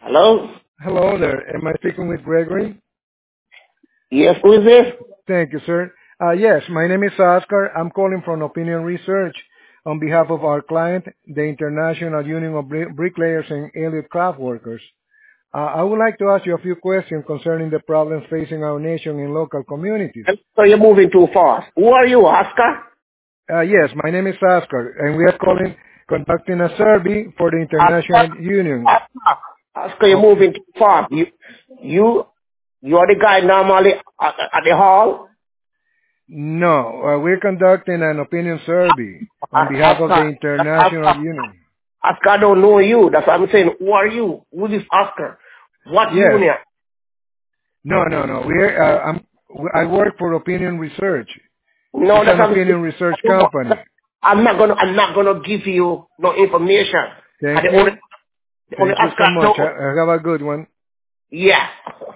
Hello? Hello there. Am I speaking with Gregory? Yes, who is this? Thank you, sir. Yes, my name is Oscar. I'm calling from Opinion Research on behalf of our client, the International Union of Bricklayers and Elite Craft Workers. I would like to ask you a few questions concerning the problems facing our nation in local communities. So you're moving too fast. Who are you, Oscar? Yes, my name is Oscar, and we are conducting a survey for the Oscar, International Union. Oscar, you're Of, moving too fast. You're the guy normally at the hall? no, we're conducting an opinion survey on behalf of the International Union. Oscar, I don't know you. That's what I'm saying. Who are you? Who is Oscar? What Yes. union? No. I work for Opinion Research. No, It's that's an what I'm saying. opinion research company. I'm not gonna give you no information. And Thank the only you. the only Thank you Oscar so much. no Have a good one. yeah.